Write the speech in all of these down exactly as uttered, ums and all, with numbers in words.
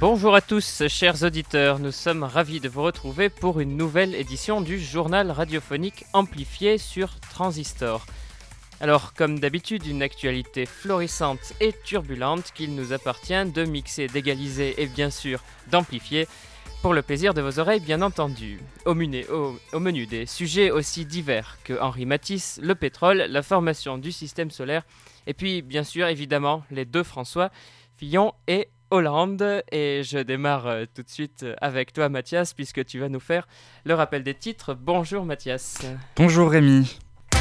Bonjour à tous, chers auditeurs, nous sommes ravis de vous retrouver pour une nouvelle édition du journal radiophonique amplifié sur Transistor. Alors, comme d'habitude, une actualité florissante et turbulente qu'il nous appartient de mixer, d'égaliser et bien sûr d'amplifier pour le plaisir de vos oreilles, bien entendu. Au, menu, au, au menu des sujets aussi divers que Henri Matisse, le pétrole, la formation du système solaire et puis bien sûr évidemment les deux François, Fillon et Hollande. Et je démarre euh, tout de suite avec toi Mathias puisque tu vas nous faire le rappel des titres. Bonjour Mathias. Bonjour Rémi.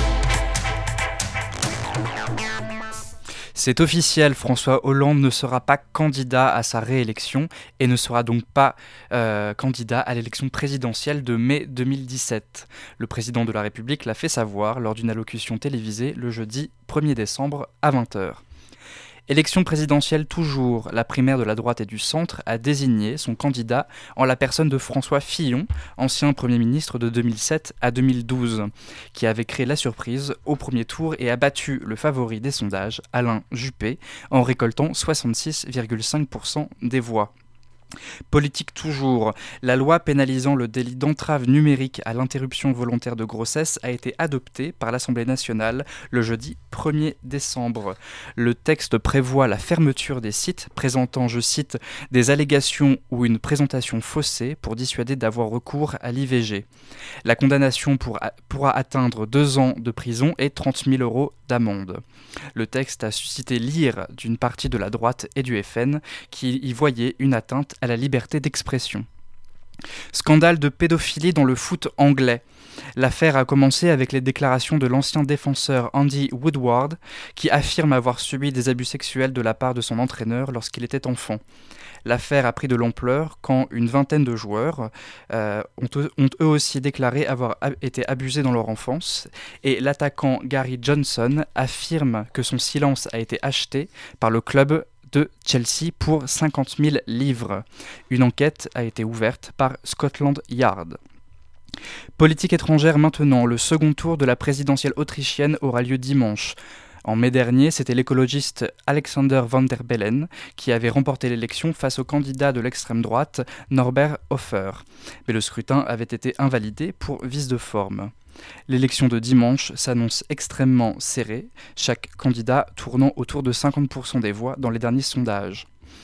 C'est officiel, François Hollande ne sera pas candidat à sa réélection et ne sera donc pas euh, candidat à l'élection présidentielle de mai deux mille dix-sept. Le président de la République l'a fait savoir lors d'une allocution télévisée le jeudi premier décembre à vingt heures. Élection présidentielle toujours, la primaire de la droite et du centre a désigné son candidat en la personne de François Fillon, ancien Premier ministre de deux mille sept à deux mille douze, qui avait créé la surprise au premier tour et a battu le favori des sondages, Alain Juppé, en récoltant soixante-six virgule cinq pour cent des voix. Politique toujours, la loi pénalisant le délit d'entrave numérique à l'interruption volontaire de grossesse a été adoptée par l'Assemblée nationale le jeudi premier décembre. Le texte prévoit la fermeture des sites présentant, je cite, des allégations ou une présentation faussée pour dissuader d'avoir recours à l'I V G. La condamnation pour, pourra atteindre deux ans de prison et trente mille euros d'amende. Le texte a suscité l'ire d'une partie de la droite et du F N qui y voyait une atteinte à la liberté d'expression. Scandale de pédophilie dans le foot anglais. L'affaire a commencé avec les déclarations de l'ancien défenseur Andy Woodward qui affirme avoir subi des abus sexuels de la part de son entraîneur lorsqu'il était enfant. L'affaire a pris de l'ampleur quand une vingtaine de joueurs euh, ont, ont eux aussi déclaré avoir ab- été abusés dans leur enfance et l'attaquant Gary Johnson affirme que son silence a été acheté par le club de Chelsea pour cinquante mille livres. Une enquête a été ouverte par Scotland Yard. Politique étrangère maintenant, le second tour de la présidentielle autrichienne aura lieu dimanche. En mai dernier, c'était l'écologiste Alexander Van der Bellen qui avait remporté l'élection face au candidat de l'extrême droite Norbert Hofer. Mais le scrutin avait été invalidé pour vice de forme. L'élection de dimanche s'annonce extrêmement serrée, chaque candidat tournant autour de cinquante pour cent des voix dans les derniers sondages.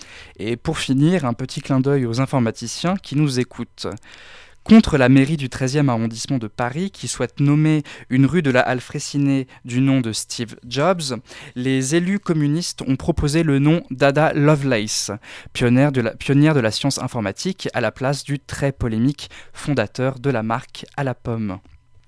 Et pour finir, un petit clin d'œil aux informaticiens qui nous écoutent. Contre la mairie du treizième arrondissement de Paris, qui souhaite nommer une rue de la Halle Fraissinet du nom de Steve Jobs, les élus communistes ont proposé le nom d'Ada Lovelace, pionnière de la, pionnière de la science informatique, à la place du très polémique fondateur de la marque à la pomme.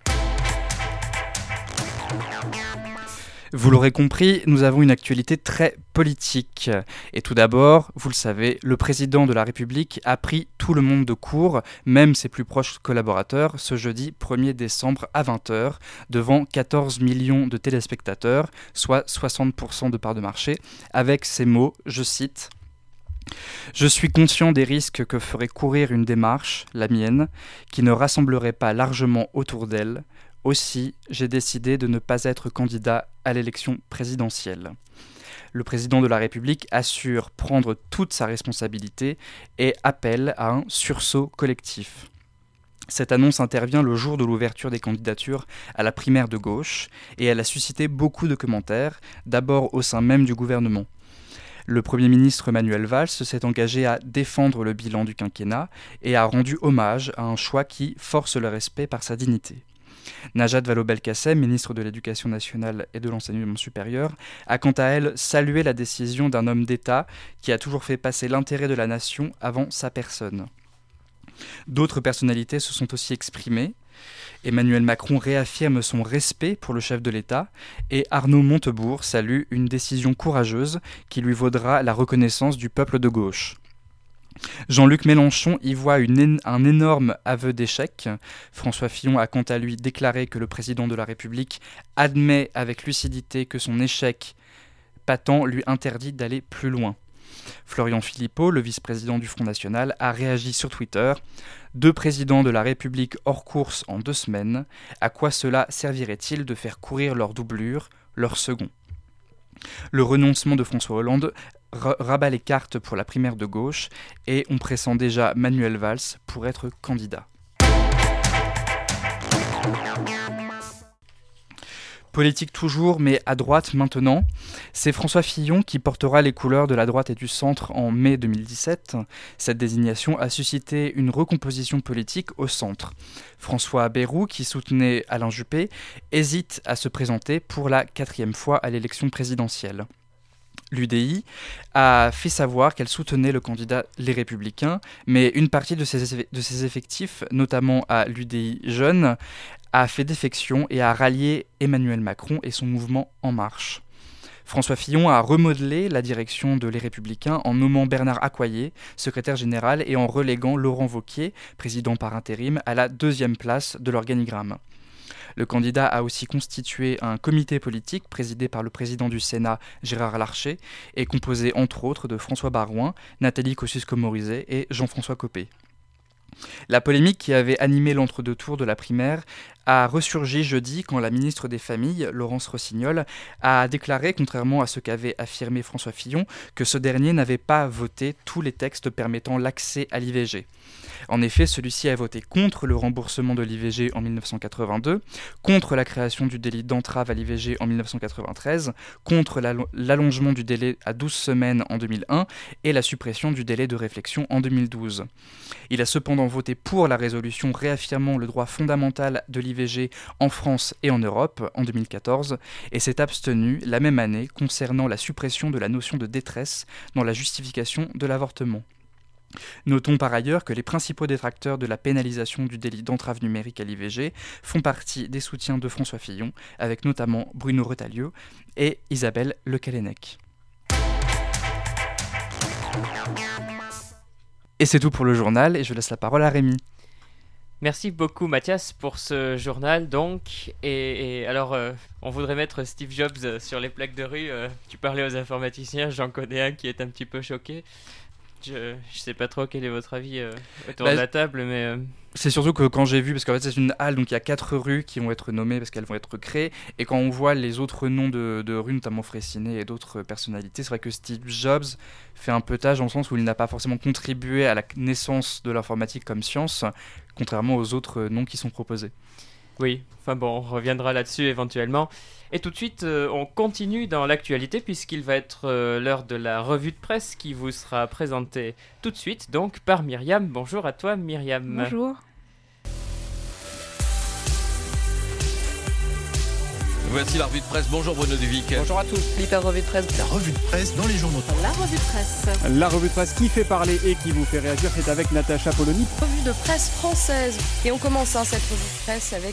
Vous l'aurez compris, nous avons une actualité très politique. Et tout d'abord, vous le savez, le président de la République a pris tout le monde de court, même ses plus proches collaborateurs, ce jeudi premier décembre à vingt heures, devant quatorze millions de téléspectateurs, soit soixante pour cent de part de marché, avec ces mots, je cite, « Je suis conscient des risques que ferait courir une démarche, la mienne, qui ne rassemblerait pas largement autour d'elle. Aussi, j'ai décidé de ne pas être candidat à l'élection présidentielle. » Le président de la République assure prendre toute sa responsabilité et appelle à un sursaut collectif. Cette annonce intervient le jour de l'ouverture des candidatures à la primaire de gauche et elle a suscité beaucoup de commentaires, d'abord au sein même du gouvernement. Le Premier ministre Manuel Valls s'est engagé à défendre le bilan du quinquennat et a rendu hommage à un choix qui force le respect par sa dignité. Najat Vallaud-Belkacem, ministre de l'Éducation nationale et de l'Enseignement supérieur, a quant à elle salué la décision d'un homme d'État qui a toujours fait passer l'intérêt de la nation avant sa personne. D'autres personnalités se sont aussi exprimées. Emmanuel Macron réaffirme son respect pour le chef de l'État et Arnaud Montebourg salue une décision courageuse qui lui vaudra la reconnaissance du peuple de gauche. Jean-Luc Mélenchon y voit une, un énorme aveu d'échec. François Fillon a quant à lui déclaré que le président de la République admet avec lucidité que son échec patent lui interdit d'aller plus loin. Florian Philippot, le vice-président du Front National, a réagi sur Twitter. Deux présidents de la République hors course en deux semaines, à quoi cela servirait-il de faire courir leur doublure, leur second ? Le renoncement de François Hollande r- rabat les cartes pour la primaire de gauche et on pressent déjà Manuel Valls pour être candidat. Politique toujours, mais à droite maintenant. C'est François Fillon qui portera les couleurs de la droite et du centre en mai deux mille dix-sept. Cette désignation a suscité une recomposition politique au centre. François Bayrou, qui soutenait Alain Juppé, hésite à se présenter pour la quatrième fois à l'élection présidentielle. L'U D I a fait savoir qu'elle soutenait le candidat Les Républicains, mais une partie de ses, de ses effectifs, notamment à l'U D I Jeunes, a fait défection et a rallié Emmanuel Macron et son mouvement En Marche. François Fillon a remodelé la direction de Les Républicains en nommant Bernard Accoyer, secrétaire général, et en reléguant Laurent Wauquiez, président par intérim, à la deuxième place de l'organigramme. Le candidat a aussi constitué un comité politique présidé par le président du Sénat, Gérard Larcher, et composé entre autres de François Baroin, Nathalie Kosciusko-Morizet et Jean-François Copé. La polémique qui avait animé l'entre-deux tours de la primaire a ressurgi jeudi quand la ministre des Familles, Laurence Rossignol, a déclaré, contrairement à ce qu'avait affirmé François Fillon, que ce dernier n'avait pas voté tous les textes permettant l'accès à l'I V G. En effet, celui-ci a voté contre le remboursement de l'I V G en dix-neuf cent quatre-vingt-deux, contre la création du délit d'entrave à l'I V G en dix-neuf cent quatre-vingt-treize, contre l'allongement du délai à douze semaines en deux mille un et la suppression du délai de réflexion en deux mille douze. Il a cependant voté pour la résolution réaffirmant le droit fondamental de l'I V G en France et en Europe en deux mille quatorze et s'est abstenu la même année concernant la suppression de la notion de détresse dans la justification de l'avortement. Notons par ailleurs que les principaux détracteurs de la pénalisation du délit d'entrave numérique à l'I V G font partie des soutiens de François Fillon, avec notamment Bruno Retailleau et Isabelle Le Callennec. Et c'est tout pour le journal, et je laisse la parole à Rémi. Merci beaucoup Mathias pour ce journal donc. Et, et alors, euh, on voudrait mettre Steve Jobs euh, sur les plaques de rue. Euh, tu parlais aux informaticiens, j'en connais un qui est un petit peu choqué. Je ne sais pas trop quel est votre avis euh, autour bah, de la table, mais... Euh... C'est surtout que quand j'ai vu, parce qu'en fait c'est une halle, donc il y a quatre rues qui vont être nommées parce qu'elles vont être créées, et quand on voit les autres noms de, de rues, notamment Freycinet et d'autres personnalités, c'est vrai que Steve Jobs fait un peu tâche dans le sens où il n'a pas forcément contribué à la naissance de l'informatique comme science, contrairement aux autres noms qui sont proposés. Oui, enfin bon, on reviendra là-dessus éventuellement. Et tout de suite, euh, on continue dans l'actualité puisqu'il va être euh, l'heure de la revue de presse qui vous sera présentée tout de suite, donc par Myriam. Bonjour à toi Myriam. Bonjour. Voici la revue de presse. Bonjour Bruno Duvic. Bonjour à tous. L'hyper revue de presse. La revue de presse dans les journaux. La revue de presse. La revue de presse qui fait parler et qui vous fait réagir, c'est avec Natacha Polony. Revue de presse française. Et on commence hein, cette revue de presse avec...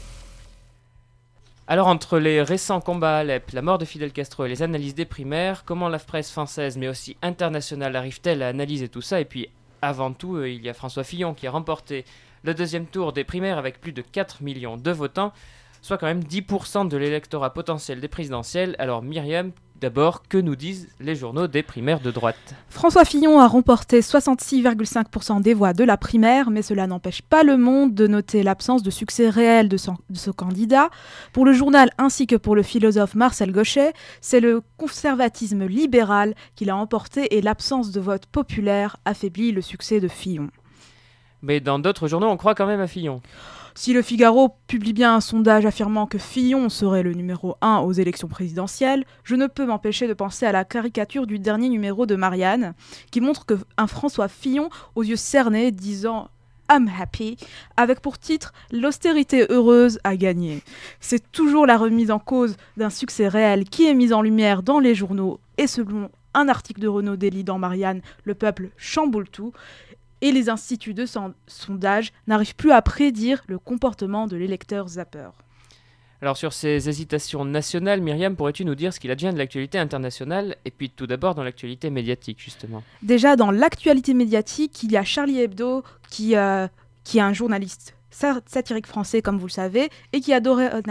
Alors entre les récents combats à Alep, la mort de Fidel Castro et les analyses des primaires, comment la presse française mais aussi internationale arrive-t-elle à analyser tout ça? Et puis avant tout, euh, il y a François Fillon qui a remporté le deuxième tour des primaires avec plus de quatre millions de votants, soit quand même dix pour cent de l'électorat potentiel des présidentielles. Alors Myriam, d'abord, que nous disent les journaux des primaires de droite? François Fillon a remporté soixante-six virgule cinq pour cent des voix de la primaire, mais cela n'empêche pas Le Monde de noter l'absence de succès réel de, son, de ce candidat. Pour le journal ainsi que pour le philosophe Marcel Gauchet, c'est le conservatisme libéral qui l'a emporté et l'absence de vote populaire affaiblit le succès de Fillon. Mais dans d'autres journaux, on croit quand même à Fillon. Si le Figaro publie bien un sondage affirmant que Fillon serait le numéro un aux élections présidentielles, je ne peux m'empêcher de penser à la caricature du dernier numéro de Marianne, qui montre qu'un François Fillon aux yeux cernés disant « I'm happy », avec pour titre « L'austérité heureuse a gagné ». C'est toujours la remise en cause d'un succès réel qui est mise en lumière dans les journaux, et selon un article de Renaud Dely dans Marianne, le peuple chamboule tout. Et les instituts de son- sondage n'arrivent plus à prédire le comportement de l'électeur zapper. Alors sur ces hésitations nationales, Myriam, pourrais-tu nous dire ce qu'il advient de l'actualité internationale et puis tout d'abord dans l'actualité médiatique justement? Déjà dans l'actualité médiatique, il y a Charlie Hebdo qui, euh, qui est un journaliste satirique français comme vous le savez et qui a dorénavant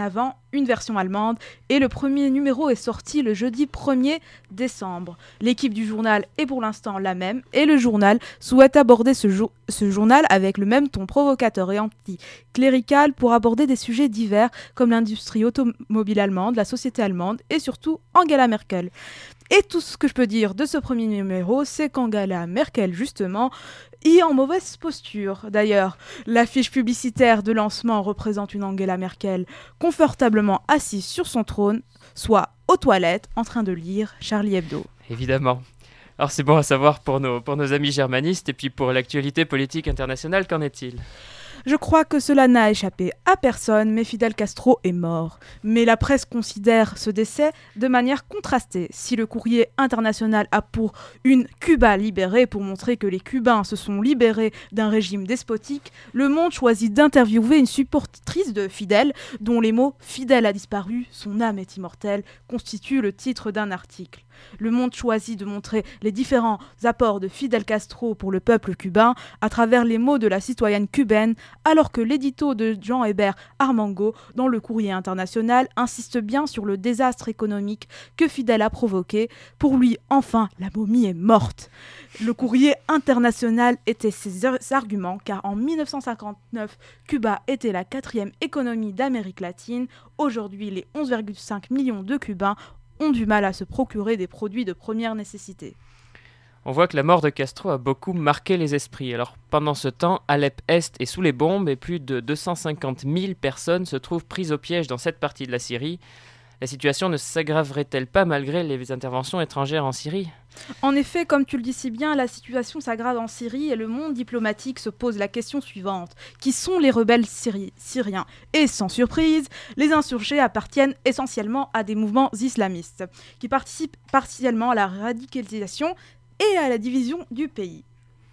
une version allemande et le premier numéro est sorti le jeudi premier décembre. L'équipe du journal est pour l'instant la même et le journal souhaite aborder ce, jo- ce journal avec le même ton provocateur et anticlérical pour aborder des sujets divers comme l'industrie automobile allemande, la société allemande et surtout Angela Merkel. Et tout ce que je peux dire de ce premier numéro, c'est qu'Angela Merkel, justement, est en mauvaise posture. D'ailleurs, l'affiche publicitaire de lancement représente une Angela Merkel confortablement assise sur son trône, soit aux toilettes, en train de lire Charlie Hebdo. Évidemment. Alors c'est bon à savoir pour nos, pour nos amis germanistes et puis pour l'actualité politique internationale, qu'en est-il ? Je crois que cela n'a échappé à personne, mais Fidel Castro est mort. Mais la presse considère ce décès de manière contrastée. Si le courrier international a pour une Cuba libérée pour montrer que les Cubains se sont libérés d'un régime despotique, Le Monde choisit d'interviewer une supportrice de Fidel, dont les mots « Fidel a disparu, son âme est immortelle » constituent le titre d'un article. Le Monde choisit de montrer les différents apports de Fidel Castro pour le peuple cubain à travers les mots de la citoyenne cubaine, alors que l'édito de Jean-Hébert Armango dans le Courrier international insiste bien sur le désastre économique que Fidel a provoqué. Pour lui, enfin, la momie est morte. Le Courrier international était ses arguments car en dix-neuf cent cinquante-neuf, Cuba était la quatrième économie d'Amérique latine. Aujourd'hui, les onze virgule cinq millions de Cubains ont du mal à se procurer des produits de première nécessité. On voit que la mort de Castro a beaucoup marqué les esprits. Alors pendant ce temps, Alep-Est est sous les bombes et plus de deux cent cinquante mille personnes se trouvent prises au piège dans cette partie de la Syrie. La situation ne s'aggraverait-elle pas malgré les interventions étrangères en Syrie ? En effet, comme tu le dis si bien, la situation s'aggrave en Syrie et le monde diplomatique se pose la question suivante. Qui sont les rebelles syri- syriens ? Et sans surprise, les insurgés appartiennent essentiellement à des mouvements islamistes qui participent partiellement à la radicalisation et à la division du pays.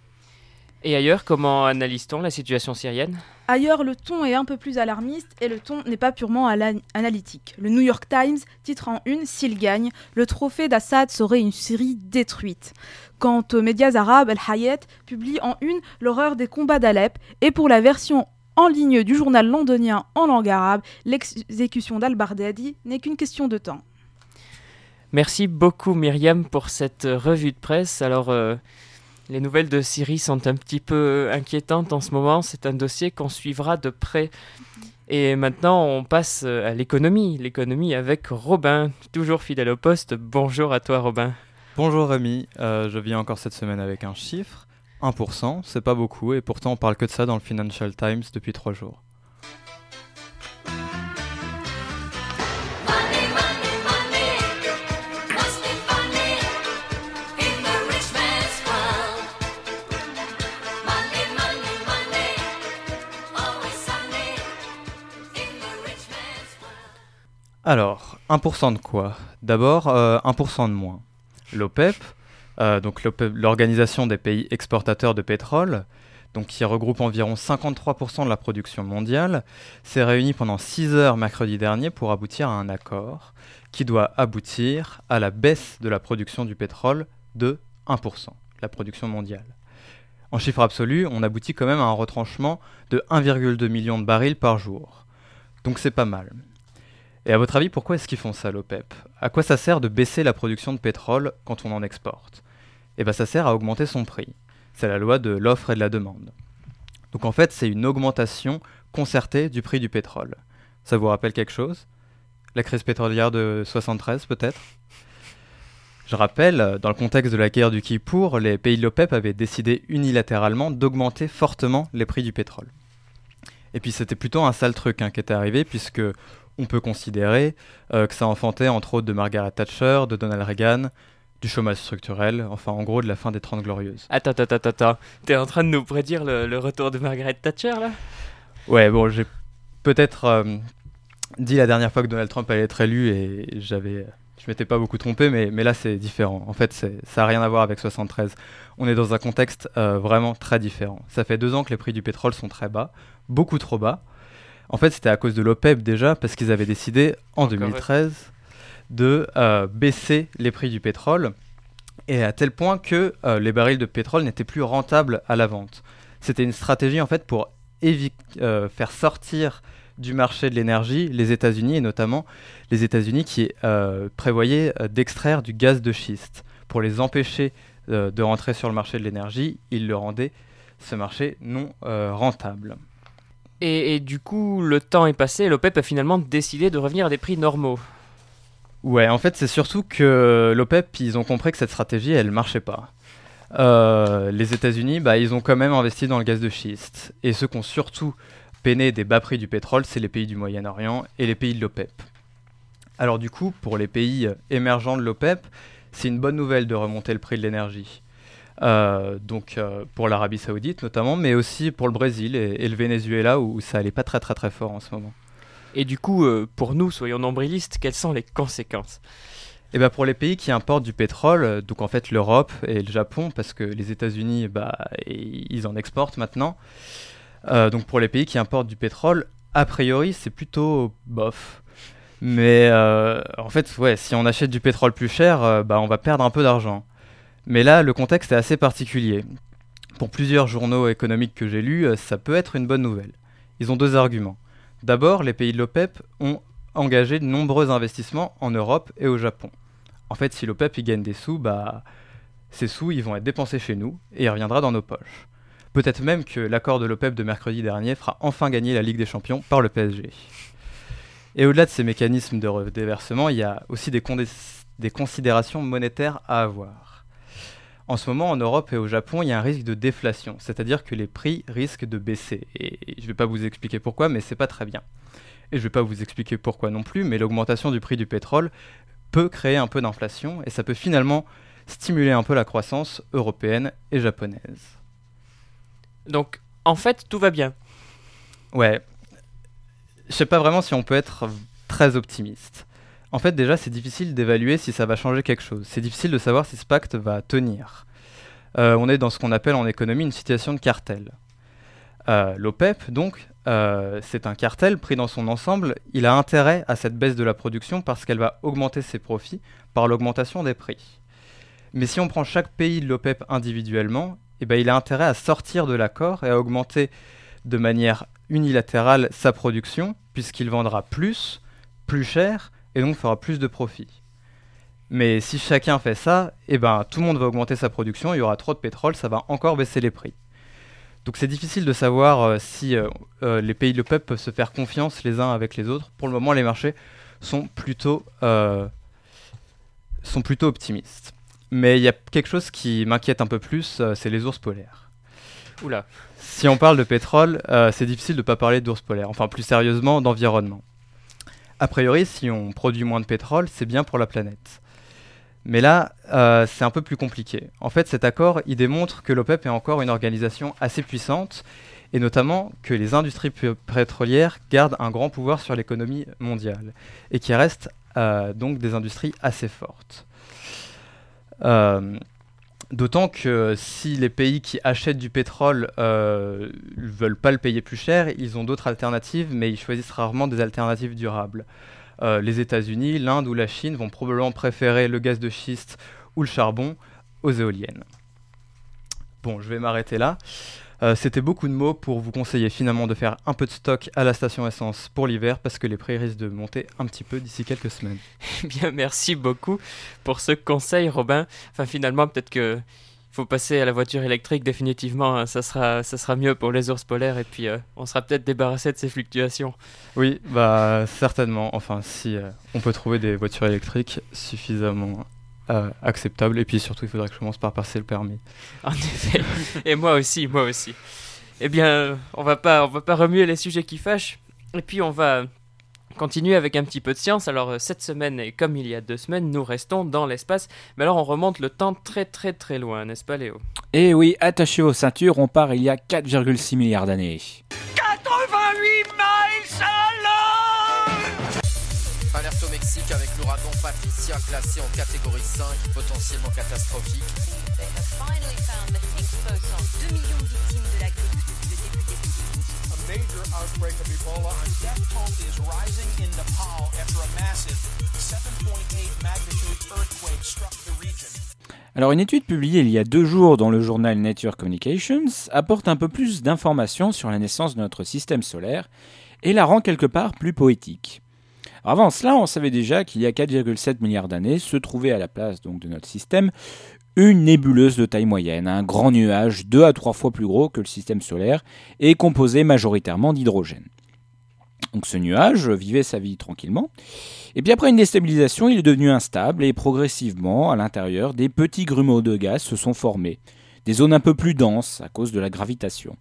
Et ailleurs, comment analyse-t-on la situation syrienne ? Ailleurs, le ton est un peu plus alarmiste et le ton n'est pas purement ala- analytique. Le New York Times titre en une « S'il gagne, le trophée d'Assad serait une Syrie détruite ». Quant aux médias arabes, Al-Hayat publie en une l'horreur des combats d'Alep et pour la version en ligne du journal londonien en langue arabe, l'exécution d'Al-Baghdadi n'est qu'une question de temps. Merci beaucoup Myriam pour cette revue de presse. Alors... Euh... Les nouvelles de Syrie sont un petit peu inquiétantes en ce moment. C'est un dossier qu'on suivra de près. Et maintenant, on passe à l'économie. L'économie avec Robin, toujours fidèle au poste. Bonjour à toi, Robin. Bonjour Rémi. Euh, je viens encore cette semaine avec un chiffre. un pour cent, c'est pas beaucoup. Et pourtant, on parle que de ça dans le Financial Times depuis trois jours. Alors, un pour cent de quoi ? D'abord, euh, un pour cent de moins. L'OPEP, euh, donc l'OPEP, l'Organisation des pays exportateurs de pétrole, donc qui regroupe environ cinquante-trois pour cent de la production mondiale, s'est réunie pendant six heures mercredi dernier pour aboutir à un accord qui doit aboutir à la baisse de la production du pétrole de un pour cent, la production mondiale. En chiffre absolu, on aboutit quand même à un retranchement de un virgule deux million de barils par jour. Donc c'est pas mal. Et à votre avis, pourquoi est-ce qu'ils font ça, l'OPEP ? À quoi ça sert de baisser la production de pétrole quand on en exporte ? Eh bien, ça sert à augmenter son prix. C'est la loi de l'offre et de la demande. Donc en fait, c'est une augmentation concertée du prix du pétrole. Ça vous rappelle quelque chose ? La crise pétrolière de soixante-treize, peut-être ? Je rappelle, dans le contexte de la guerre du Kippour, les pays de l'OPEP avaient décidé unilatéralement d'augmenter fortement les prix du pétrole. Et puis c'était plutôt un sale truc hein, qui était arrivé, puisque on peut considérer euh, que ça enfantait entre autres de Margaret Thatcher, de Donald Reagan, du chômage structurel, enfin en gros de la fin des Trente Glorieuses. Attends, attends, attends, attends. T'es en train de nous prédire le, le retour de Margaret Thatcher là ? Ouais, bon, j'ai peut-être euh, dit la dernière fois que Donald Trump allait être élu et j'avais, je m'étais pas beaucoup trompé, mais, mais là c'est différent. En fait, c'est, ça n'a rien à voir avec soixante-treize. On est dans un contexte euh, vraiment très différent. Ça fait deux ans que les prix du pétrole sont très bas, beaucoup trop bas. En fait, c'était à cause de l'OPEP déjà, parce qu'ils avaient décidé en deux mille treize de euh, baisser les prix du pétrole, et à tel point que euh, les barils de pétrole n'étaient plus rentables à la vente. C'était une stratégie en fait pour évi- euh, faire sortir du marché de l'énergie les États-Unis, et notamment les États-Unis qui euh, prévoyaient euh, d'extraire du gaz de schiste. Pour les empêcher euh, de rentrer sur le marché de l'énergie, ils le rendaient ce marché non euh, rentable. Et, et du coup, le temps est passé et l'OPEP a finalement décidé de revenir à des prix normaux. Ouais, en fait, c'est surtout que l'OPEP, ils ont compris que cette stratégie, elle marchait pas. Euh, les États-Unis, bah, ils ont quand même investi dans le gaz de schiste. Et ceux qui ont surtout peiné des bas prix du pétrole, c'est les pays du Moyen-Orient et les pays de l'OPEP. Alors du coup, pour les pays émergents de l'OPEP, c'est une bonne nouvelle de remonter le prix de l'énergie. Euh, donc euh, pour l'Arabie Saoudite notamment, mais aussi pour le Brésil et, et le Venezuela où ça allait pas très très très fort en ce moment. Et du coup, euh, pour nous, soyons nombrilistes, quelles sont les conséquences ? Et bah pour les pays qui importent du pétrole, donc en fait l'Europe et le Japon, parce que les États-Unis, bah, ils en exportent maintenant. Euh, donc pour les pays qui importent du pétrole, a priori c'est plutôt bof. Mais euh, en fait, ouais, si on achète du pétrole plus cher, euh, bah, on va perdre un peu d'argent. Mais là, le contexte est assez particulier. Pour plusieurs journaux économiques que j'ai lus, euh, ça peut être une bonne nouvelle. Ils ont deux arguments. D'abord, les pays de l'OPEP ont engagé de nombreux investissements en Europe et au Japon. En fait, si l'OPEP y gagne des sous, bah, ces sous ils vont être dépensés chez nous et il reviendra dans nos poches. Peut-être même que l'accord de l'OPEP de mercredi dernier fera enfin gagner la Ligue des Champions par le P S G. Et au-delà de ces mécanismes de déversement, il y a aussi des, condé- des considérations monétaires à avoir. En ce moment, en Europe et au Japon, il y a un risque de déflation, c'est-à-dire que les prix risquent de baisser. Et je ne vais pas vous expliquer pourquoi, mais c'est pas très bien. Et je ne vais pas vous expliquer pourquoi non plus, mais l'augmentation du prix du pétrole peut créer un peu d'inflation, et ça peut finalement stimuler un peu la croissance européenne et japonaise. Donc, en fait, tout va bien. Ouais. Je sais pas vraiment si on peut être très optimiste. En fait, déjà, c'est difficile d'évaluer si ça va changer quelque chose. C'est difficile de savoir si ce pacte va tenir. Euh, on est dans ce qu'on appelle en économie une situation de cartel. Euh, L'OPEP, donc, euh, c'est un cartel pris dans son ensemble. Il a intérêt à cette baisse de la production parce qu'elle va augmenter ses profits par l'augmentation des prix. Mais si on prend chaque pays de l'OPEP individuellement, eh ben, il a intérêt à sortir de l'accord et à augmenter de manière unilatérale sa production, puisqu'il vendra plus, plus cher, et donc fera plus de profit. Mais si chacun fait ça, eh ben, tout le monde va augmenter sa production, il y aura trop de pétrole, ça va encore baisser les prix. Donc c'est difficile de savoir euh, si euh, euh, les pays de l'OPEP peuvent se faire confiance les uns avec les autres. Pour le moment, les marchés sont plutôt, euh, sont plutôt optimistes. Mais il y a quelque chose qui m'inquiète un peu plus, euh, c'est les ours polaires. Oula. Si on parle de pétrole, euh, c'est difficile de ne pas parler d'ours polaires, enfin plus sérieusement d'environnement. A priori, si on produit moins de pétrole, c'est bien pour la planète. Mais là, euh, c'est un peu plus compliqué. En fait, cet accord, il démontre que l'OPEP est encore une organisation assez puissante, et notamment que les industries p- pétrolières gardent un grand pouvoir sur l'économie mondiale, et qui restent euh, donc des industries assez fortes. Euh, D'autant que si les pays qui achètent du pétrole ne euh, veulent pas le payer plus cher, ils ont d'autres alternatives, mais ils choisissent rarement des alternatives durables. Euh, les États-Unis, l'Inde ou la Chine vont probablement préférer le gaz de schiste ou le charbon aux éoliennes. Bon, je vais m'arrêter là. Euh, c'était beaucoup de mots pour vous conseiller finalement de faire un peu de stock à la station essence pour l'hiver parce que les prix risquent de monter un petit peu d'ici quelques semaines. Bien, merci beaucoup pour ce conseil, Robin. Enfin, finalement, peut-être que faut passer à la voiture électrique définitivement. Hein. Ça sera, ça sera mieux pour les ours polaires et puis euh, on sera peut-être débarrassé de ces fluctuations. Oui, bah certainement. Enfin, si euh, on peut trouver des voitures électriques suffisamment Euh, acceptable, et puis surtout il faudrait que je commence par passer le permis. En effet, et moi aussi, moi aussi. Eh bien, on va pas, on va pas remuer les sujets qui fâchent, et puis on va continuer avec un petit peu de science. Alors cette semaine, et comme il y a deux semaines, nous restons dans l'espace, mais alors on remonte le temps très très très loin, n'est-ce pas Léo ? Et oui, attachez vos ceintures, on part il y a quatre virgule six milliards d'années. quatre-vingt-huit miles à l'heure. Alerte au Mexique avec l'ouragan Patricia classé en catégorie cinq, potentiellement catastrophique. They have finally found the Higgs boson. deux millions de victimes de la grippe depuis le début des épidémies. A major outbreak of Ebola. A death toll is rising in Nepal after a massive seven point eight magnitude earthquake struck the region. Alors une étude publiée il y a deux jours dans le journal Nature Communications apporte un peu plus d'informations sur la naissance de notre système solaire et la rend quelque part plus poétique. Alors avant cela, on savait déjà qu'il y a quatre virgule sept milliards d'années se trouvait à la place donc, de notre système une nébuleuse de taille moyenne, un grand nuage deux à trois fois plus gros que le système solaire et composé majoritairement d'hydrogène. Donc ce nuage vivait sa vie tranquillement. Et puis après une déstabilisation, il est devenu instable et progressivement, à l'intérieur, des petits grumeaux de gaz se sont formés. Des zones un peu plus denses à cause de la gravitation.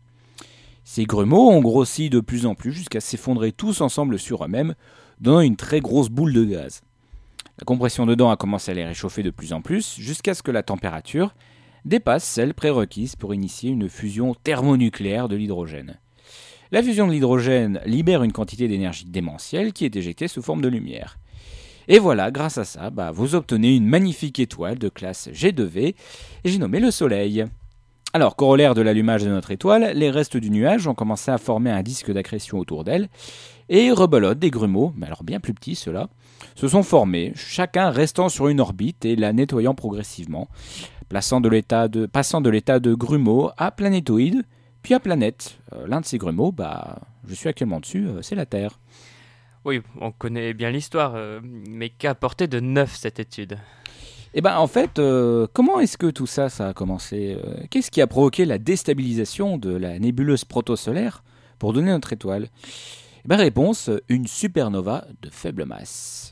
Ces grumeaux ont grossi de plus en plus jusqu'à s'effondrer tous ensemble sur eux-mêmes, donnant une très grosse boule de gaz. La compression dedans a commencé à les réchauffer de plus en plus, jusqu'à ce que la température dépasse celle prérequise pour initier une fusion thermonucléaire de l'hydrogène. La fusion de l'hydrogène libère une quantité d'énergie démentielle qui est éjectée sous forme de lumière. Et voilà, grâce à ça, bah, vous obtenez une magnifique étoile de classe G deux V, et j'ai nommé le Soleil. Alors, corollaire de l'allumage de notre étoile, les restes du nuage ont commencé à former un disque d'accrétion autour d'elle, et rebelote, des grumeaux, mais alors bien plus petits ceux-là, se sont formés, chacun restant sur une orbite et la nettoyant progressivement, plaçant de l'état de, passant de l'état de grumeaux à planétoïde, puis à planète. Euh, l'un de ces grumeaux, bah, je suis actuellement dessus, euh, c'est la Terre. Oui, on connaît bien l'histoire, euh, mais qu'a apporté de neuf cette étude ? Eh ben, en fait, euh, comment est-ce que tout ça, ça a commencé euh, Qu'est-ce qui a provoqué la déstabilisation de la nébuleuse protosolaire pour donner notre étoile ? Eh ben, réponse, une supernova de faible masse.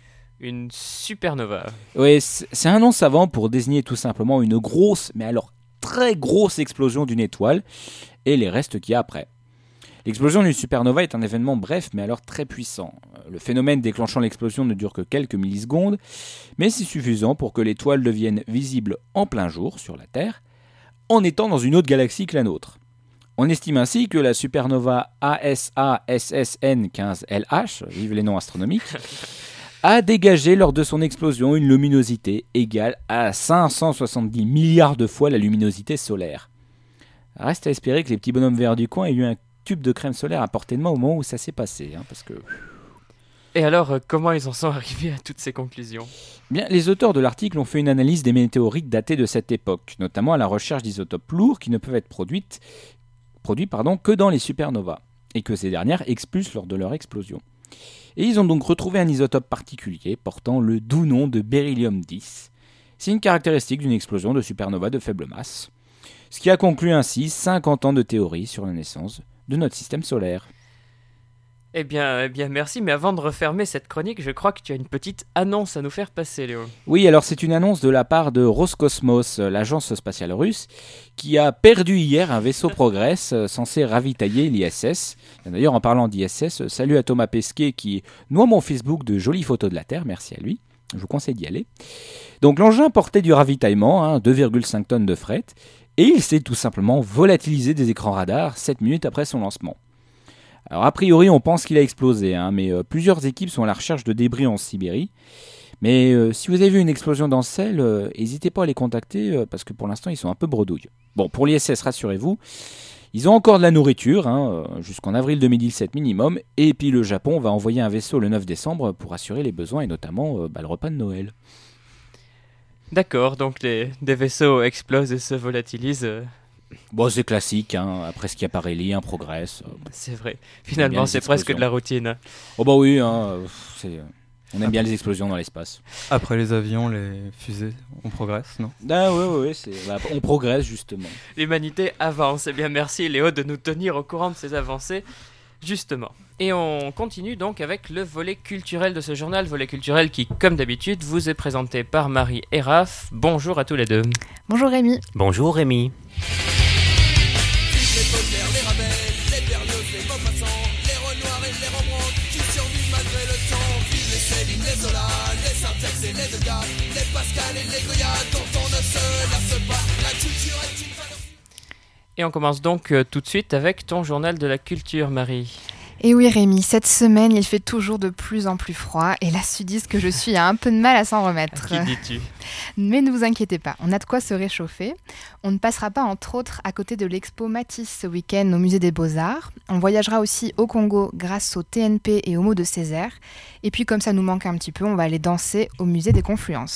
Une supernova. Oui, c'est un nom savant pour désigner tout simplement une grosse, mais alors très grosse explosion d'une étoile et les restes qu'il y a après. L'explosion d'une supernova est un événement bref, mais alors très puissant. Le phénomène déclenchant l'explosion ne dure que quelques millisecondes, mais c'est suffisant pour que l'étoile devienne visible en plein jour sur la Terre, en étant dans une autre galaxie que la nôtre. On estime ainsi que la supernova A S A S S N quinze L H, vive les noms astronomiques, a dégagé lors de son explosion une luminosité égale à cinq cent soixante-dix milliards de fois la luminosité solaire. Reste à espérer que les petits bonhommes verts du coin aient eu un tube de crème solaire à portée de main au moment où ça s'est passé, hein, parce que... Et alors, euh, comment ils en sont arrivés à toutes ces conclusions ? Bien, les auteurs de l'article ont fait une analyse des météorites datées de cette époque, notamment à la recherche d'isotopes lourds qui ne peuvent être produites, produits pardon, que dans les supernovas, et que ces dernières expulsent lors de leur explosion. Et ils ont donc retrouvé un isotope particulier portant le doux nom de beryllium dix. C'est une caractéristique d'une explosion de supernova de faible masse, ce qui a conclu ainsi cinquante ans de théorie sur la naissance de notre système solaire. Eh bien, eh bien, merci, mais avant de refermer cette chronique, je crois que tu as une petite annonce à nous faire passer, Léo. Oui, alors c'est une annonce de la part de Roscosmos, l'agence spatiale russe, qui a perdu hier un vaisseau Progress censé ravitailler l'I S S. Et d'ailleurs, en parlant d'I S S, salut à Thomas Pesquet qui noie mon Facebook de jolies photos de la Terre, merci à lui. Je vous conseille d'y aller. Donc l'engin portait du ravitaillement, hein, deux virgule cinq tonnes de fret, et il s'est tout simplement volatilisé des écrans radars sept minutes après son lancement. Alors a priori on pense qu'il a explosé, hein, mais euh, plusieurs équipes sont à la recherche de débris en Sibérie. Mais euh, si vous avez vu une explosion dans ce ciel, euh, n'hésitez pas à les contacter, euh, parce que pour l'instant ils sont un peu bredouilles. Bon, pour l'I S S, rassurez-vous, ils ont encore de la nourriture, hein, euh, jusqu'en avril deux mille dix-sept minimum, et puis le Japon va envoyer un vaisseau le neuf décembre pour assurer les besoins, et notamment euh, bah, le repas de Noël. D'accord, donc les, des vaisseaux explosent et se volatilisent. Euh... Bon, c'est classique, hein. Après ce qui apparaît lié, un progresse. C'est vrai, finalement c'est presque de la routine. Oh bah oui, hein, c'est... on aime bien les explosions dans l'espace. Après les avions, les fusées, on progresse, non ? Ah oui, oui, oui, c'est... Bah, on progresse justement. L'humanité avance, eh bien merci Léo de nous tenir au courant de ces avancées. Justement. Et on continue donc avec le volet culturel de ce journal, volet culturel qui, comme d'habitude, vous est présenté par Marie et Raph. Bonjour à tous les deux. Bonjour Rémi. Bonjour Rémi. Les potters, les ravels, les berlioz, les maupassants, les renoirs et les rembrandt qui survivent malgré le temps. Vive les Céline, les Zola, les Syntax et les Degas, les Pascal et les Goya dont on ne se lasse pas. La culture est une valeur. Et on commence donc euh, tout de suite avec ton journal de la culture, Marie. Et oui Rémi, cette semaine il fait toujours de plus en plus froid et la sudiste que je suis a un peu de mal à s'en remettre. À qui dis-tu ? Mais ne vous inquiétez pas, on a de quoi se réchauffer. On ne passera pas entre autres à côté de l'expo Matisse ce week-end au musée des Beaux-Arts. On voyagera aussi au Congo grâce au T N P et au mot de Césaire. Et puis comme ça nous manque un petit peu, on va aller danser au musée des Confluences.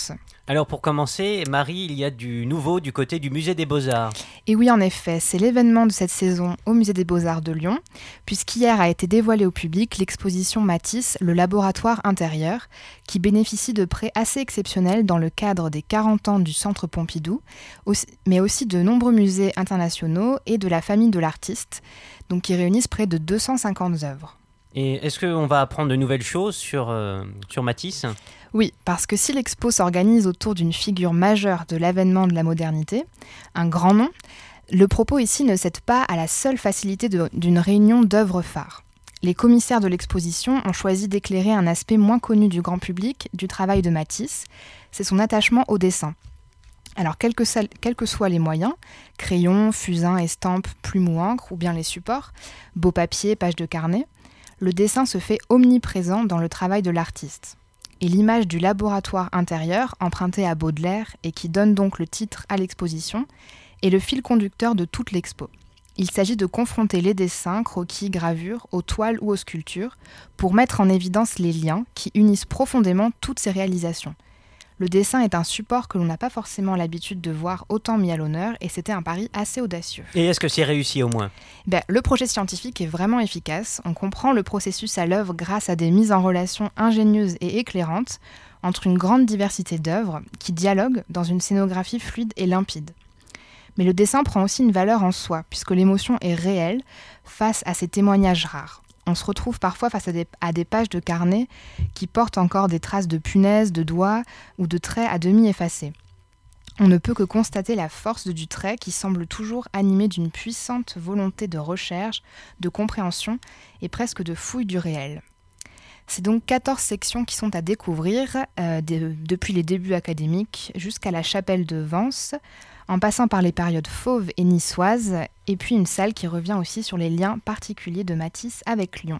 Alors pour commencer, Marie, il y a du nouveau du côté du Musée des Beaux-Arts. Et oui, en effet, c'est l'événement de cette saison au Musée des Beaux-Arts de Lyon, puisqu'hier a été dévoilée au public l'exposition Matisse, le laboratoire intérieur, qui bénéficie de prêts assez exceptionnels dans le cadre des quarante ans du Centre Pompidou, aussi, mais aussi de nombreux musées internationaux et de la famille de l'artiste, donc qui réunissent près de deux cent cinquante œuvres. Et est-ce qu'on va apprendre de nouvelles choses sur, euh, sur Matisse ? Oui, parce que si l'expo s'organise autour d'une figure majeure de l'avènement de la modernité, un grand nom, le propos ici ne cède pas à la seule facilité de, d'une réunion d'œuvres phares. Les commissaires de l'exposition ont choisi d'éclairer un aspect moins connu du grand public du travail de Matisse, c'est son attachement au dessin. Alors, quels que, quels que soient les moyens, crayons, fusains, estampes, plumes ou encre, ou bien les supports, beau papier, pages de carnet, le dessin se fait omniprésent dans le travail de l'artiste. Et l'image du laboratoire intérieur, empruntée à Baudelaire et qui donne donc le titre à l'exposition, est le fil conducteur de toute l'expo. Il s'agit de confronter les dessins, croquis, gravures, aux toiles ou aux sculptures, pour mettre en évidence les liens qui unissent profondément toutes ces réalisations. Le dessin est un support que l'on n'a pas forcément l'habitude de voir autant mis à l'honneur et c'était un pari assez audacieux. Et est-ce que c'est réussi au moins ? Ben, le projet scientifique est vraiment efficace. On comprend le processus à l'œuvre grâce à des mises en relation ingénieuses et éclairantes entre une grande diversité d'œuvres qui dialoguent dans une scénographie fluide et limpide. Mais le dessin prend aussi une valeur en soi puisque l'émotion est réelle face à ces témoignages rares. On se retrouve parfois face à des, à des pages de carnet qui portent encore des traces de punaises, de doigts ou de traits à demi effacés. On ne peut que constater la force du trait qui semble toujours animé d'une puissante volonté de recherche, de compréhension et presque de fouille du réel. C'est donc quatorze sections qui sont à découvrir, euh, de, depuis les débuts académiques jusqu'à la chapelle de Vence, en passant par les périodes fauves et niçoises, et puis une salle qui revient aussi sur les liens particuliers de Matisse avec Lyon.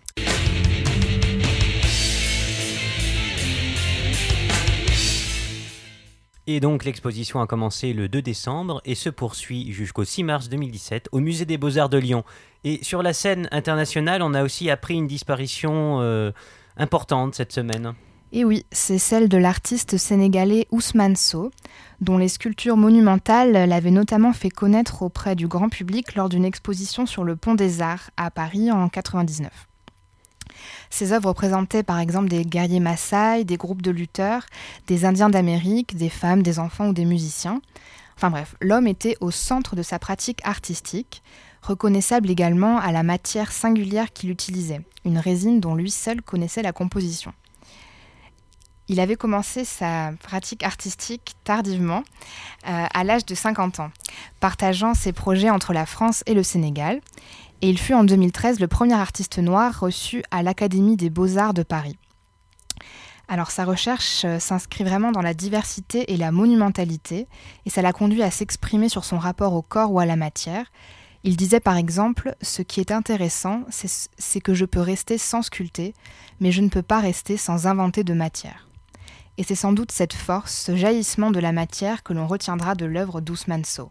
Et donc l'exposition a commencé le deux décembre et se poursuit jusqu'au six mars deux mille dix-sept au Musée des Beaux-Arts de Lyon. Et sur la scène internationale, on a aussi appris une disparition euh, importante cette semaine. Et oui, c'est celle de l'artiste sénégalais Ousmane Sow, dont les sculptures monumentales l'avaient notamment fait connaître auprès du grand public lors d'une exposition sur le Pont des Arts à Paris en quatre-vingt-dix-neuf. Ses œuvres représentaient par exemple des guerriers Maasai, des groupes de lutteurs, des Indiens d'Amérique, des femmes, des enfants ou des musiciens. Enfin bref, l'homme était au centre de sa pratique artistique, reconnaissable également à la matière singulière qu'il utilisait, une résine dont lui seul connaissait la composition. Il avait commencé sa pratique artistique tardivement, euh, à l'âge de cinquante ans, partageant ses projets entre la France et le Sénégal. Et il fut en deux mille treize le premier artiste noir reçu à l'Académie des Beaux-Arts de Paris. Alors sa recherche euh, s'inscrit vraiment dans la diversité et la monumentalité, et ça l'a conduit à s'exprimer sur son rapport au corps ou à la matière. Il disait par exemple « Ce qui est intéressant, c'est, c'est que je peux rester sans sculpter, mais je ne peux pas rester sans inventer de matière. » Et c'est sans doute cette force, ce jaillissement de la matière que l'on retiendra de l'œuvre d'Ousmane Sow.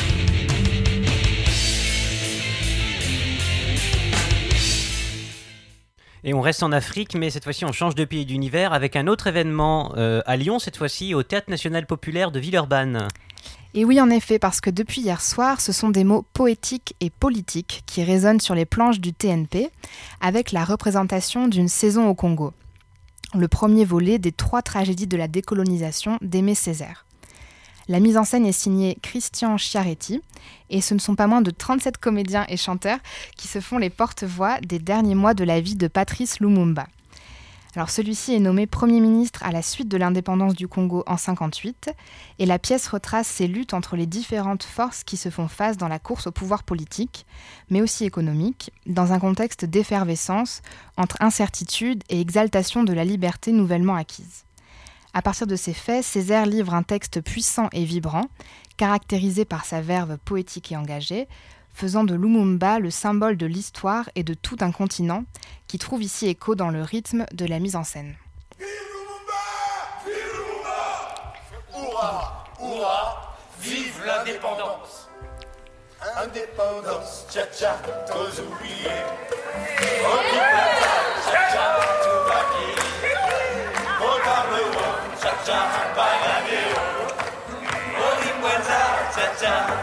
Et on reste en Afrique, mais cette fois-ci on change de pays d'univers avec un autre événement euh, à Lyon, cette fois-ci au Théâtre National Populaire de Villeurbanne. Et oui, en effet, parce que depuis hier soir, ce sont des mots poétiques et politiques qui résonnent sur les planches du T N P avec la représentation d'une saison au Congo. Le premier volet des trois tragédies de la décolonisation d'Aimé Césaire. La mise en scène est signée Christian Chiaretti et ce ne sont pas moins de trente-sept comédiens et chanteurs qui se font les porte-voix des derniers mois de la vie de Patrice Lumumba. Alors celui-ci est nommé Premier ministre à la suite de l'indépendance du Congo en cinquante-huit et la pièce retrace ses luttes entre les différentes forces qui se font face dans la course au pouvoir politique, mais aussi économique, dans un contexte d'effervescence entre incertitude et exaltation de la liberté nouvellement acquise. À partir de ces faits, Césaire livre un texte puissant et vibrant, caractérisé par sa verve poétique et engagée, faisant de Lumumba le symbole de l'histoire et de tout un continent, qui trouve ici écho dans le rythme de la mise en scène. Vive Lumumba! Vive Lumumba! Hurrah! Hurrah! Vive l'indépendance! Indépendance, tcha-tcha, t'oses oublier. Occupe la table, tcha-tcha, tout va bien. Regarde le monde, tcha-tcha, banané.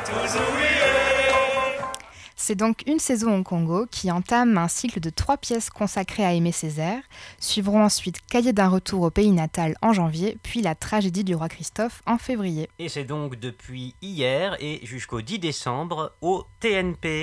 C'est donc une saison au Congo qui entame un cycle de trois pièces consacrées à Aimé Césaire. Suivront ensuite Cahiers d'un retour au pays natal en janvier, puis La tragédie du roi Christophe en février. Et c'est donc depuis hier et jusqu'au dix décembre au T N P.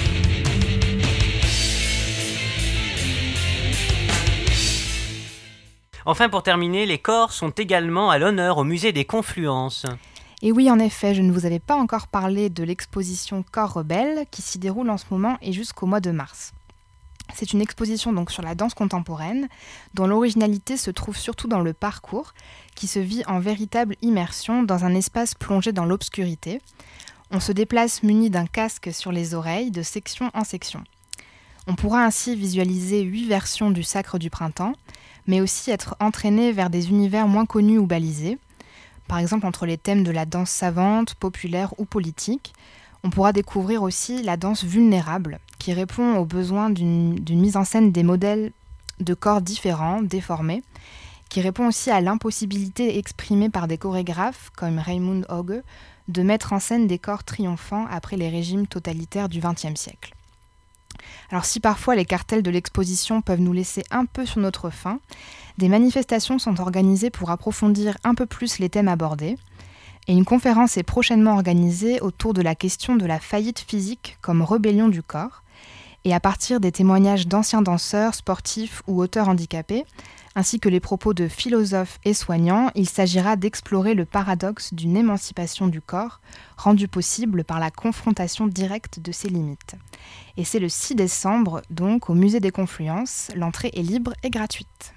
Enfin, pour terminer, les corps sont également à l'honneur au musée des Confluences. Et oui, en effet, je ne vous avais pas encore parlé de l'exposition Corps rebelles qui s'y déroule en ce moment et jusqu'au mois de mars. C'est une exposition donc sur la danse contemporaine, dont l'originalité se trouve surtout dans le parcours, qui se vit en véritable immersion dans un espace plongé dans l'obscurité. On se déplace muni d'un casque sur les oreilles, de section en section. On pourra ainsi visualiser huit versions du Sacre du Printemps, mais aussi être entraîné vers des univers moins connus ou balisés. Par exemple, entre les thèmes de la danse savante, populaire ou politique, on pourra découvrir aussi la danse vulnérable, qui répond aux besoins d'une, d'une mise en scène des modèles de corps différents, déformés, qui répond aussi à l'impossibilité exprimée par des chorégraphes, comme Raymond Hogge, de mettre en scène des corps triomphants après les régimes totalitaires du vingtième siècle. Alors si parfois les cartels de l'exposition peuvent nous laisser un peu sur notre faim, des manifestations sont organisées pour approfondir un peu plus les thèmes abordés, et une conférence est prochainement organisée autour de la question de la faillite physique comme rébellion du corps, et à partir des témoignages d'anciens danseurs, sportifs ou auteurs handicapés, ainsi que les propos de philosophes et soignants, il s'agira d'explorer le paradoxe d'une émancipation du corps, rendue possible par la confrontation directe de ses limites. Et c'est le six décembre, donc, au Musée des Confluences. L'entrée est libre et gratuite.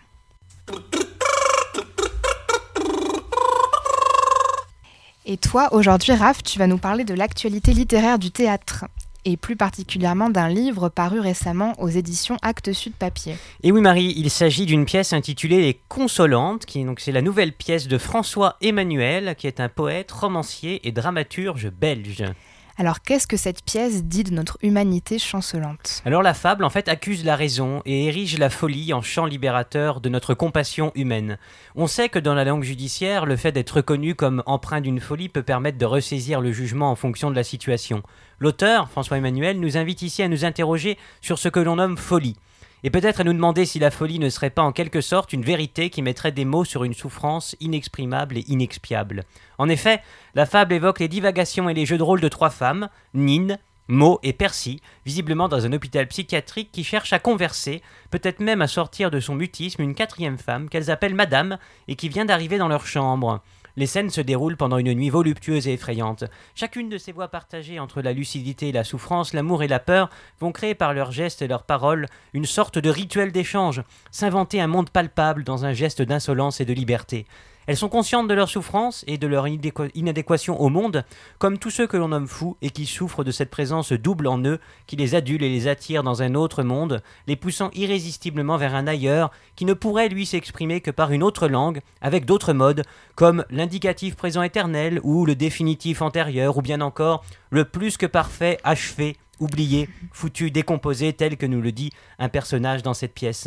Et toi, aujourd'hui, Raph, tu vas nous parler de l'actualité littéraire du théâtre, et plus particulièrement d'un livre paru récemment aux éditions Actes Sud Papier. Et oui Marie, il s'agit d'une pièce intitulée Les Consolantes, qui donc c'est la nouvelle pièce de François Emmanuel, qui est un poète, romancier et dramaturge belge. Alors qu'est-ce que cette pièce dit de notre humanité chancelante ? Alors la fable en fait accuse la raison et érige la folie en champ libérateur de notre compassion humaine. On sait que dans la langue judiciaire, le fait d'être reconnu comme empreint d'une folie peut permettre de ressaisir le jugement en fonction de la situation. L'auteur, François Emmanuel, nous invite ici à nous interroger sur ce que l'on nomme folie. Et peut-être à nous demander si la folie ne serait pas en quelque sorte une vérité qui mettrait des mots sur une souffrance inexprimable et inexpiable. En effet, la fable évoque les divagations et les jeux de rôle de trois femmes, Nine, Mo et Percy, visiblement dans un hôpital psychiatrique qui cherche à converser, peut-être même à sortir de son mutisme, une quatrième femme qu'elles appellent Madame et qui vient d'arriver dans leur chambre. Les scènes se déroulent pendant une nuit voluptueuse et effrayante. Chacune de ces voix partagées entre la lucidité et la souffrance, l'amour et la peur, vont créer par leurs gestes et leurs paroles une sorte de rituel d'échange, s'inventer un monde palpable dans un geste d'insolence et de liberté. Elles sont conscientes de leur souffrance et de leur inadéqu- inadéquation au monde, comme tous ceux que l'on nomme fous et qui souffrent de cette présence double en eux, qui les adule et les attire dans un autre monde, les poussant irrésistiblement vers un ailleurs, qui ne pourrait lui s'exprimer que par une autre langue, avec d'autres modes, comme l'indicatif présent éternel ou le définitif antérieur, ou bien encore le plus que parfait, achevé, oublié, foutu, décomposé, tel que nous le dit un personnage dans cette pièce.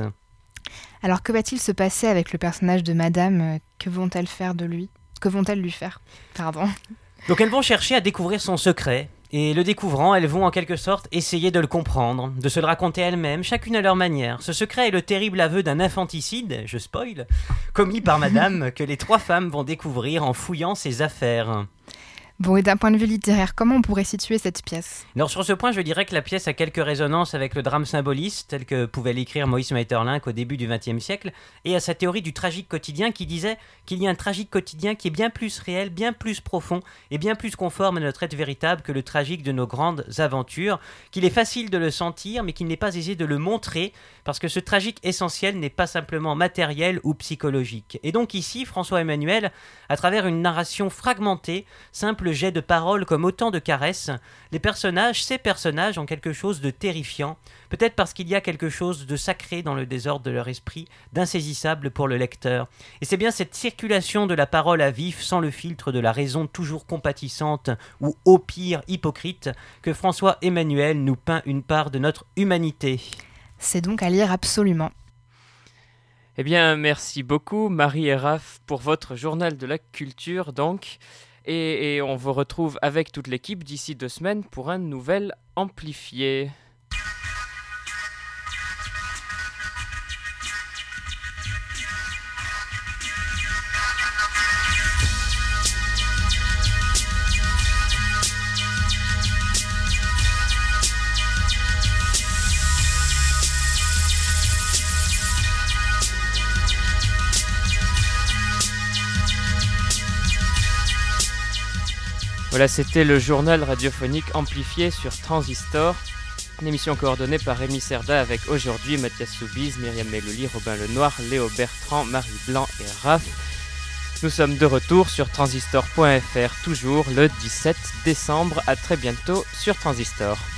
Alors que va-t-il se passer avec le personnage de Madame ? Que vont-elles faire de lui ? Que vont-elles lui faire ? Pardon. Donc elles vont chercher à découvrir son secret, et le découvrant, elles vont en quelque sorte essayer de le comprendre, de se le raconter elles-mêmes, chacune à leur manière. Ce secret est le terrible aveu d'un infanticide, je spoil, commis par Madame, que les trois femmes vont découvrir en fouillant ses affaires. Bon, et d'un point de vue littéraire, comment on pourrait situer cette pièce ? Alors sur ce point, je dirais que la pièce a quelques résonances avec le drame symboliste, tel que pouvait l'écrire Maurice Maeterlinck au début du vingtième siècle, et à sa théorie du tragique quotidien qui disait qu'il y a un tragique quotidien qui est bien plus réel, bien plus profond et bien plus conforme à notre être véritable que le tragique de nos grandes aventures, qu'il est facile de le sentir mais qu'il n'est pas aisé de le montrer, parce que ce tragique essentiel n'est pas simplement matériel ou psychologique. Et donc ici, François Emmanuel, à travers une narration fragmentée, simple jet de paroles comme autant de caresses, les personnages, ces personnages ont quelque chose de terrifiant, peut-être parce qu'il y a quelque chose de sacré dans le désordre de leur esprit, d'insaisissable pour le lecteur. Et c'est bien cette circulation de la parole à vif, sans le filtre de la raison toujours compatissante ou au pire hypocrite, que François Emmanuel nous peint une part de notre humanité. C'est donc à lire absolument. Eh bien, merci beaucoup Marie et Raph pour votre journal de la culture donc. Et, et on vous retrouve avec toute l'équipe d'ici deux semaines pour un nouvel Amplifié. Voilà, c'était le journal radiophonique amplifié sur Transistor, une émission coordonnée par Rémi Cerda avec aujourd'hui Mathias Soubise, Myriam Melouli, Robin Lenoir, Léo Bertrand, Marie Blanc et Raph. Nous sommes de retour sur transistor point f r, toujours le dix-sept décembre. À très bientôt sur Transistor.